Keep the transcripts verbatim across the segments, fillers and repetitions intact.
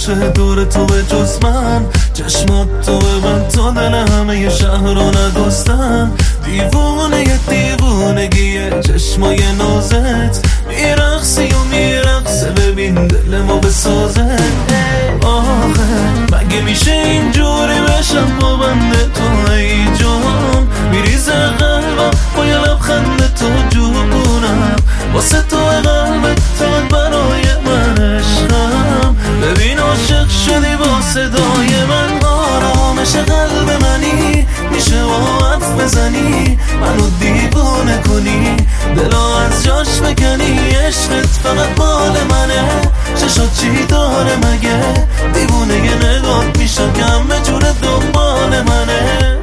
باشه دور تو به جز من، چشمات تو ببند تا دل همه شهر رو ندستن. دیوونه یه دیوونگیه چشمای نازت، میرقصی و میرقصه ببین دل ما بسازه. آخه مگه میشه اینجوری بشم با بنده تو ای جان، میریزه قلبم با یه لبخند تو جونم، واسه تو قلبت تاد برای من عشقم. ببین عاشق شدی با صدای من، آرامش قلب منی، میشه با حرف بزنی منو دیوونه کنی، دلا از جاش بکنی. عشقت فقط مال منه، چشات چی داره مگه؟ دیوونه یه نگات میشم که همه جور دنبال منه.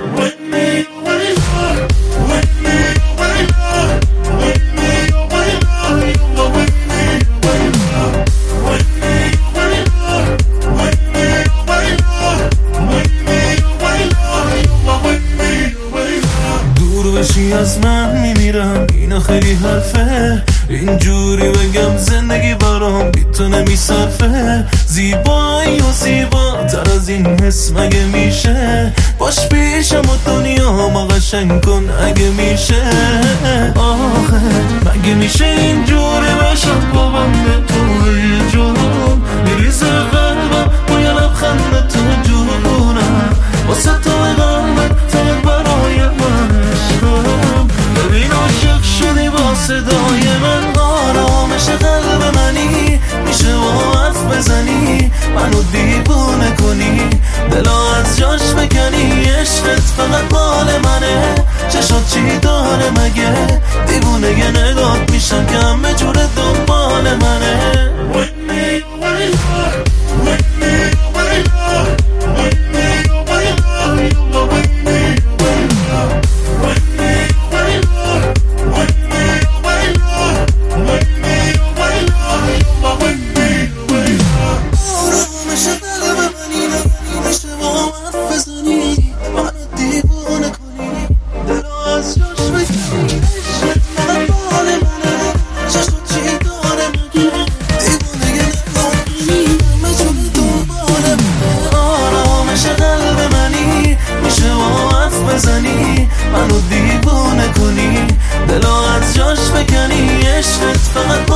بشی از من میمیرم، اینا خیلی حرفه، اینجوری بگم زندگی برام بی تو نمیصرفه. زیبایی و زیبا تر از این حس مگه میشه؟ باش پیشم و دنیا ما قشنگ کن اگه میشه. آخه مگه میشه اینجوری بشم با بنده توی جون، میریزه قلبم با یه لبخند تو جونم، واسه تو قلبت تا برای من عشقم. ببین عاشق شدی با صدای من، آرامش قلب منی، میشه با حرف بزنی منو دیوونه کنی، دلا از جاش بکنی. عشقت فقط مال منه، چشات چی داره مگه؟ دیوونه یه نگات میشم که همه جور دنبال منه. منو دیوونه کنی، دلا از جاش بکنی. عشقت فقط